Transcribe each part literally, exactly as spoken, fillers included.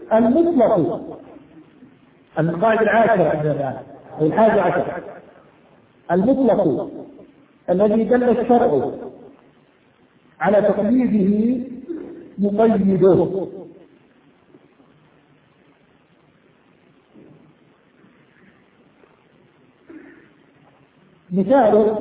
المطلق القاعدة العاشرة عندنا أو الحادي عشر المطلق الذي دل الشرع على تقييده مقيده. مثال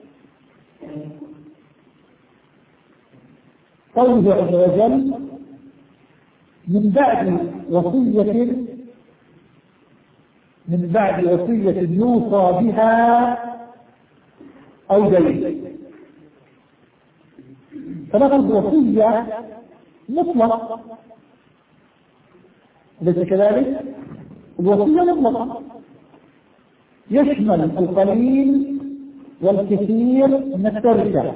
قوله عز وجل من بعد وصية من بعد وصية يوصى بها أو دين. فلفظ وصية مطلق ليس كذلك؟ الوصية مطلقة يشمل القليل والكثير من التركة،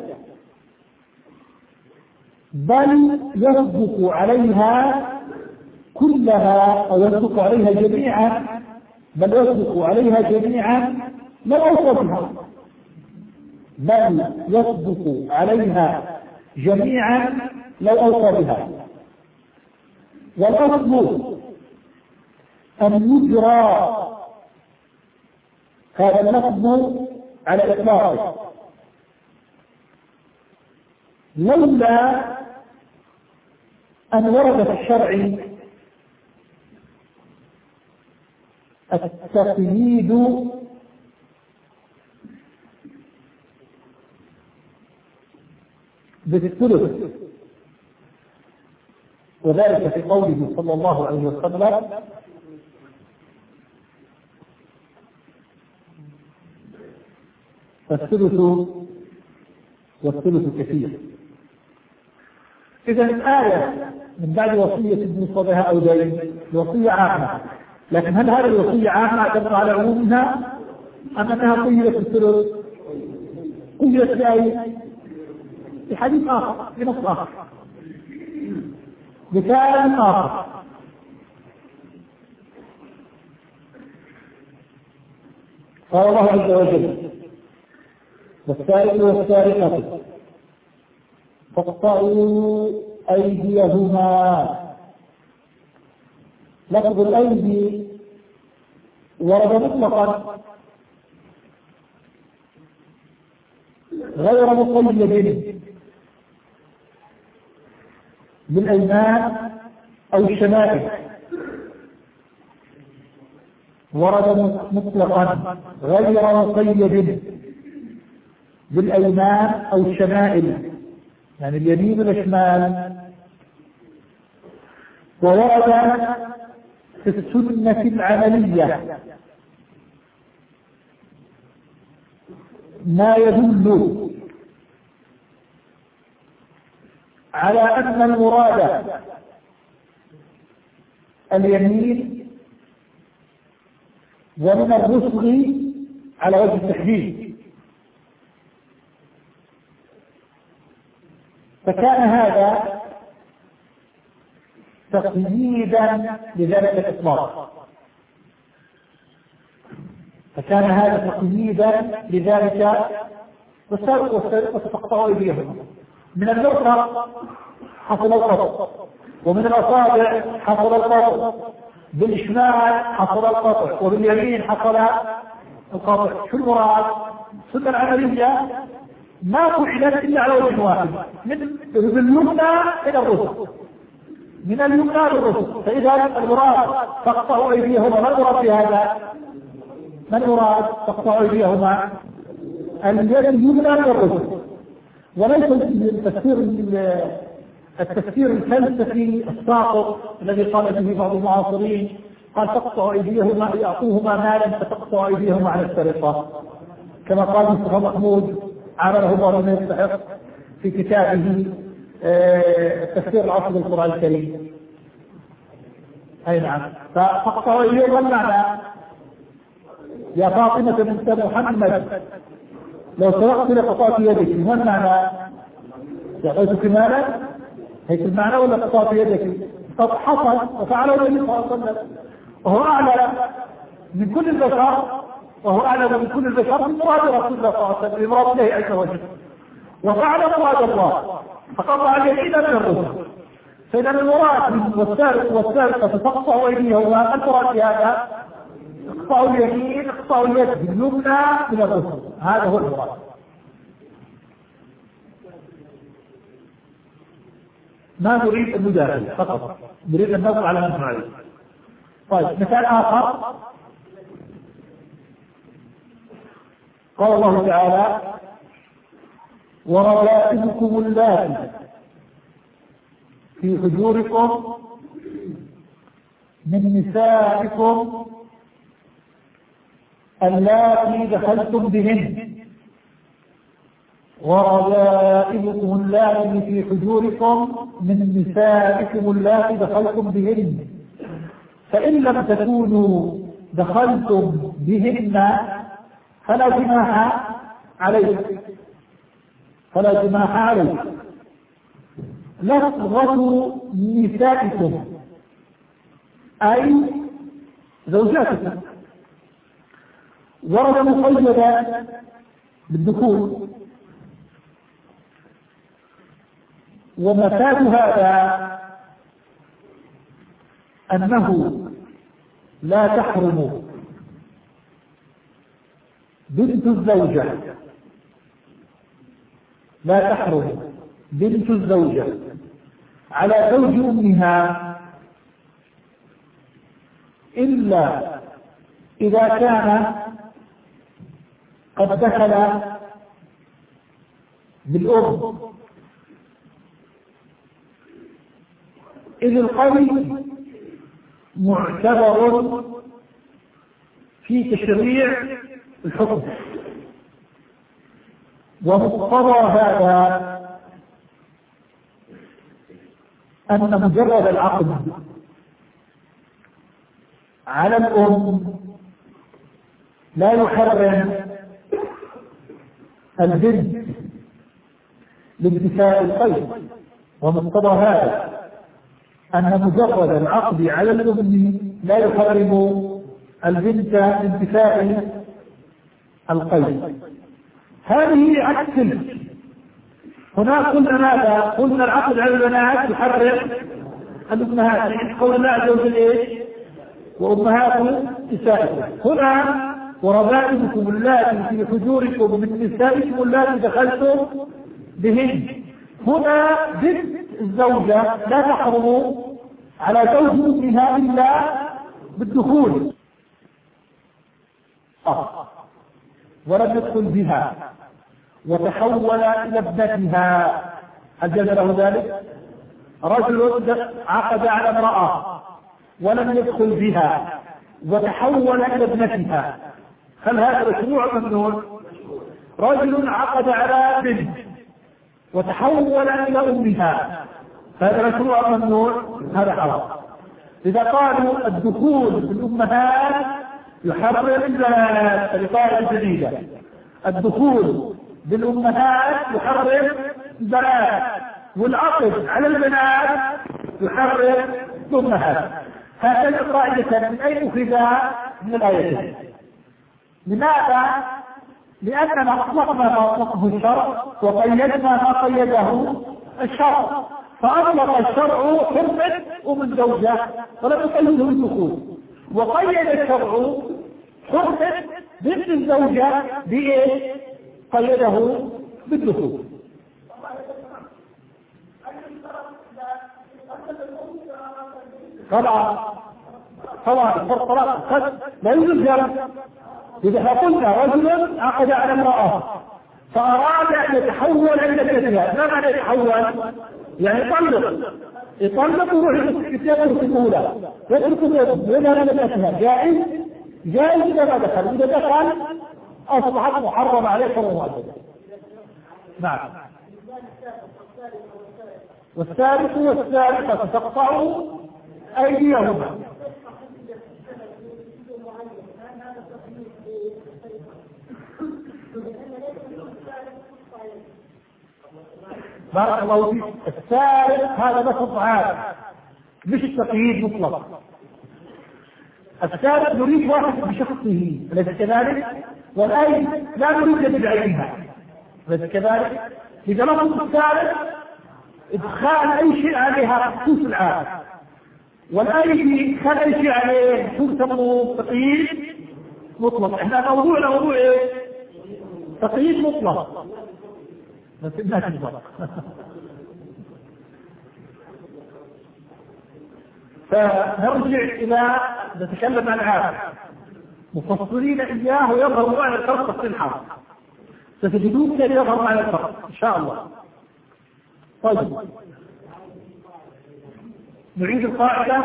بل يصدق عليها كلها أو يصدق عليها جميعا، بل يصدق عليها جميعا لو أوصى بها، بل يصدق عليها جميعا لو أوصى بها. والأصل أن يجرى هذا اللفظ على الإطلاق، لولا أن ورد في الشرع التقييد بالثلث، وذلك في قوله صلى الله عليه وسلم فالثلث والثلث كثير. إذا الآية من بعد وصية يوصى بها أو دين وصية عامة، لكن هل هذه الوصية عامة تبقى على عمومها أم أنها قيدت بالثلث؟ قيدت بأي؟ في حديث آخر في نص آخر مثال آخر. قال الله عز وجل والسارق والسارقة فاقطعوا أيديهما. لفظ الأيدي ورد مطلقا غير مقيد بالأيمان أو الشمائل، ورد مطلقا غير مقيد بالأيمان أو الشمائل، يعني اليمين والشمال. وورد في السنة العملية ما يدل على أن المراد اليمين، ومن الرسغ على وجه التحديد. فكان هذا تقييدا لذلك الإطلاق، فكان هذا تقييدا لذلك. والسارق والسارقة تقطعوا أيديهم، من النقطة حصل القطع، ومن الأصابع حصل القطع، بالإشمال حصل القطع، وباليمين حصل القطع. شو المراد؟ السنة العملية ما فعلت إلا على وجه واحد، من اليمنى إلى الرسل، من اليمنى للرسل. فإذا المراد تقطعوا أيديهما، ما المراد بهذا؟ ما المراد تقطعوا أيديهما؟ اليد اليمنى للرسل، وليس التفسير التفسير الفلسفي الساقط الذي قال به بعض المعاصرين، قال تقطع أيديهما يعطوهما مالا فتقطع أيديهما عن السرقة، كما قال مصطفى محمود عمله بعض من يستحق في كتابه التفسير العصر للقرآن الكريم. أي نعم. فتقطع أيديهما المعنى يا فاطمة بنت محمد لو سرقت لقطعت يدك، ما المعنى؟ يعطيتك مالا هيك المعنى ولا قطعت يدك؟ قد حصل وفعله النبي صلى الله عليه وسلم، وهو أعلم من كل البشر، وهو أعلم من كل البشر من مراد رسول الله صلى الله عليه وسلم، بمراد الله عز وجل، وفعل مراد الله فقطع اليمين من الرسل. فإذا المراد والسارق والسارقة تقطع أيديهما، المراد بهذا اقطعوا اليمين اقطعوا اليد اليمنى من الرسل، هذا هو المراد. ما نريد أن ندافع فقط، نريد أن نضع على من عليه. طيب مثال آخر، قال الله تعالى: وربائبكم اللاتي في حجوركم من نسائكم اللاتي دخلتم بهن، وربائبكم اللاتي في حجوركم من نسائكم اللاتي دخلتم بهن، فإن لم تكونوا دخلتم بهن فلا جناح عليكم فلا جناح عليكم لفظة نسائكم أي زوجاتكم ورد مقيدا بالدخول، ومفاد هذا أنه لا تحرم بنت الزوجة لا تحرم بنت الزوجة على زوج أمها إلا إذا كان قد دخل بالأم، إذ القول معتبر في تشريع الحكم، ومقتضى هذا أن مجرد العقد على الأم لا يحرم البنت لانتفاء القيد، ومقتضى هذا أن مجرد العقد على الأم لا يحرم البنت لانتفاء القيد. هذه عكس هناك قلنا ماذا؟ قلنا العقد على البنات يحرم الأمهات، قول الله عز وجل إيه؟ وأمهات نسائكم. هنا وربائبكم اللاتي في حجوركم من نسائكم اللاتي دخلتم بهن، هنا بنت الزوجة لا تحرم على زوج أمها إلا بالدخول آه. ولم يدخل بها وتحول إلى ابنتها، هل جاز له ذلك؟ رجل عقد على امرأة ولم يدخل بها وتحول إلى ابنتها، هل هذا مشروع ممنوع؟ رجل عقد على بنت وتحول إلى أمها، هذا مشروع ممنوع؟ هذا حرام. إذا قالوا الدخول بالأمهات يحرم البنات، القاعدة جديدة، الدخول بالأمهات يحرم البنات، والعقد على البنات يحرم الأمهات. هذه القاعدة من أين أخذها؟ من الآيتين. لماذا؟ لأننا أطلقنا ما أطلقه الشرع وقيدنا ما قيده الشرع، فأطلق الشرع حرمة أم الزوجة ولم يقيده بالدخول، وقيد الشرع حرمة بنت الزوجة بإيه؟ قيده بالدخول. طبعا طبعا طبعا لا يوجد جرم. إذا قلنا رجل عقد على امرأة فأراد أن يتحول إلى ابنتها، ما معنى يتحول؟ يعني يطلق يطلق ويروح يتيقظ في الأولى يترك ويذهب إلى ابنتها، جائز؟ جائز إذا ما دخل، إذا دخل أصبحت محرم عليه حرم واحدة. نعم. والثالث والثالثة تقطعوا أيديهما. بارك الله فيك. الثالث هذا لفظ عام مش تقييد مطلق. الثالث نريد واحد بشخصه، أليس كذلك؟ والأي لا نريد بعينها، أليس كذلك؟ إذا لفظ الثالث إدخال أي شيء عليها مخصوص العام، والأيدي إدخال أي شيء عليه شو يسموه تقييد مطلق. إحنا موضوعنا موضوع إيه؟ تقييد مطلق، بس الناس مطلق. فنرجع إلى نتكلم عن العام مفصلين إياه ويظهر معنى الفرق في الحال، ستجدون كيف يظهر معنى الفرق إن شاء الله. طيب نعيد القاعدة: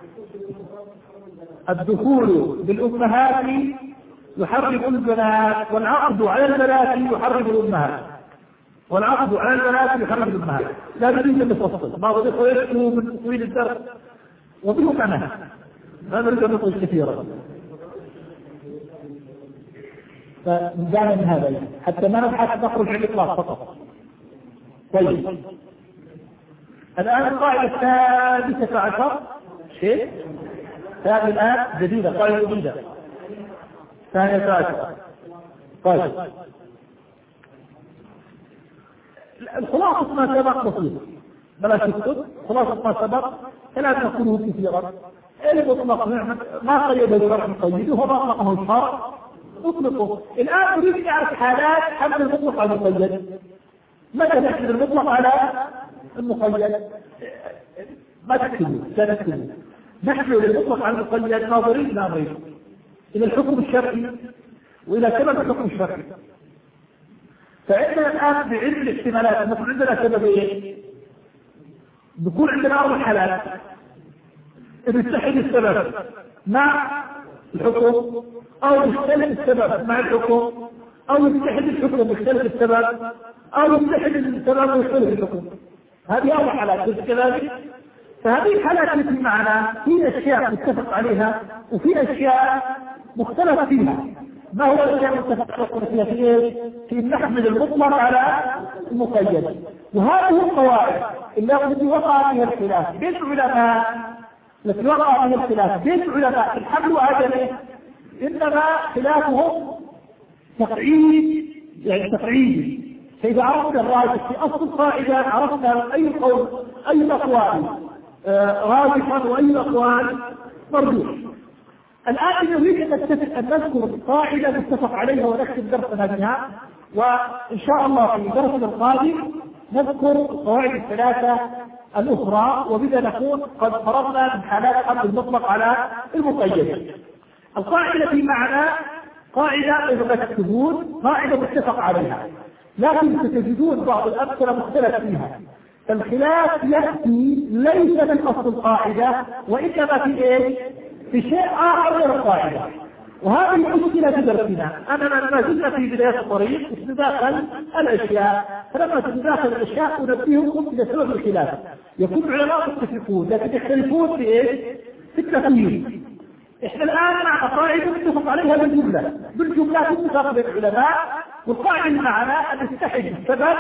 الدخول بالأمهات يحرم البنات، والعقد على البنات يحرم الأمهات، والعقد على البنات يحرم الأمهات. لا نريد أن نفصل، ما بدي خيرته من تطويل الدرس وبه معناها، لا نريد أن نطول كثيرا. فنزعنا من هذا حتى ما نبحث نخرج عن الإطلاق فقط. طيب الآن القاعدة الثالثة عشر شيء هذه الآن جديدة، قاعدة جديدة ثانية عشر. طيب الخلاصة ما سبق بسيط، بلاش تكتب خلاصة ما سبق، فلا تقوله كثيرا. المطلق ما قيد الشرع مقيده وما أطلقه الشرع اطلقه. الآن نريد أن نعرف حالات حمل المطلق على المقيد. متى نحمل المطلق على المقيد؟ ما تكتبوا، لا تكتبوا. نحمل المطلق على المقيد ناظرين إلى أمرين: إلى الحكم الشرعي وإلى سبب الحكم الشرعي. فعندنا الآن بعلم الاحتمالات نكون عندنا سببين، نكون عندنا أربع حالات: إذا يتحد السبب مع الحكم، أو يختلف السبب مع الحكم، أو يتحد الحكم ويختلف السبب، أو يتحد السبب ويختلف الحكم. هذه أربع حالات كذلك. فهذه الحالات التي معنا في أشياء متفق عليها وفي أشياء مختلف فيها. ما هو الأشياء المتفق فيها؟ في في نحمل المطلق على المقيد. وهذه القواعد التي وقع فيها الخلاف بين العلماء، التي وقع فيها الخلاف بين العلماء في الحمل وعدمه، إنما خلافهم تقعيد، يعني تقعيد. فإذا عرفنا الراجح في أصل القاعدة عرفنا أي قول أي الأقوال راجحا وأي الأقوال مرجوح. الآن نريد أن نتفق أن نذكر قاعدة نتفق عليها ونختم درسنا بها، وإن شاء الله في الدرس القادم نذكر القواعد الثلاثة الأخرى، وبذا نكون قد فرضنا من حالات حمل المطلق على المقيد. القاعدة التي معنا قاعدة إذا تكتبون قاعدة متفق عليها، لكن ستجدون بعض الأمثلة مختلف فيها. فالخلاف يأتي ليس من أصل القاعدة وإنما في إيه؟ في شيء آخر غير القاعدة. وهذه المشكلة في درسنا أننا لما زلنا في بداية الطريق نتداخل الأشياء، فلما تتداخل الأشياء ننبهكم إلى سبب الخلاف. يكون العلماء متفقون لكن يختلفون في إيه؟ في التفسير. إحنا الآن مع قاعدة متفق عليها بالجملة، بالجملة اتفاق بين العلماء، والقاعدة معنا أن تتحد السبب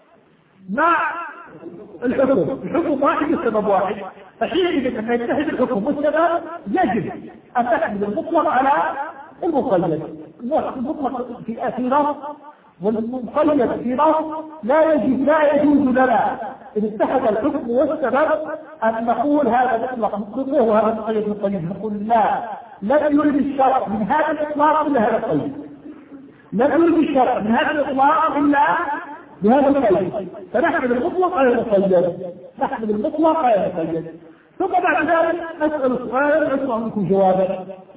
مع الحكم. الحكم واحد والسبب واحد، فحينئذ لما يتحد الحكم والسبب يجب أن تحمل المطلق على المقيد. المطلق في في نص والمقيد في نص، لا يجب لا يجوز لنا إن اتحد الحكم والسبب أن نقول هذا مطلق مطلق وهذا مقيد مقيد. نقول لا، لم يرد الشرع من هذا الإطلاق إلا هذا القيد، لم يرد الشرع من هذا الإطلاق إلا بهذا القيد. فنحمل المطلق على المقيد، نحمل المطلق على المقيد. ثم بعد ذلك نسأل السؤال نسمع منكم جوابا.